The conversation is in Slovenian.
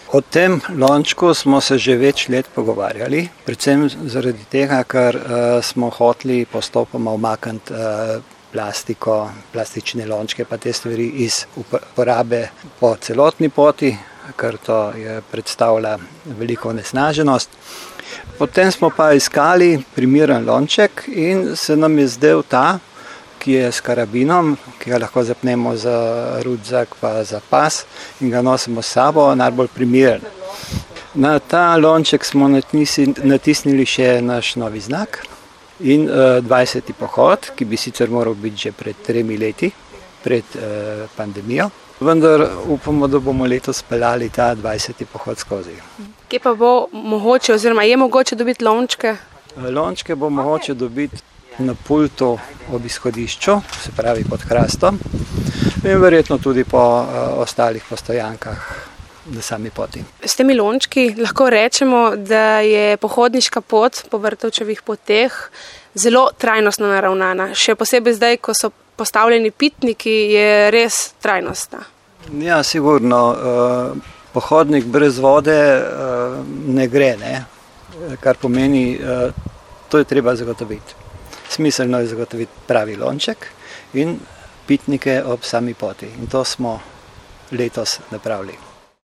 O tem lončku smo se že več let pogovarjali, predvsem zaradi tega, ker smo hoteli postopoma umakniti plastiko, plastične lončke pa te stvari iz uporabe po celotni poti, ker to je predstavlja veliko onesnaženost. Potem smo pa iskali primeren lonček in se nam je zdel ta, ki je s karabinom, ki ga lahko zapnemo za rudzak pa za pas in ga nosimo s sabo, najbolj primeren. Na ta lonček smo natisnili še naš novi znak in 20. pohod, ki bi sicer moral biti že pred 3 leti, pred pandemijo, vendar upamo, da bomo letos speljali ta 20. pohod skozi. Kje pa bo mogoče oziroma je mogoče dobiti lončke? Lončke bo mogoče dobiti na pultu ob izhodišču, se pravi pod hrastom in verjetno tudi po ostalih postojankah na sami poti. S temi lončki lahko rečemo, da je pohodniška pot po Vrtovčevih poteh zelo trajnostno naravnana. Še posebej zdaj, ko so postavljeni pitniki, je res trajnostna. Ja, sigurno. Pohodnik brez vode ne gre, ne? Kar pomeni, to je treba zagotoviti. Smiselno je zagotoviti pravi lonček in pitnike ob sami poti. In to smo letos napravili.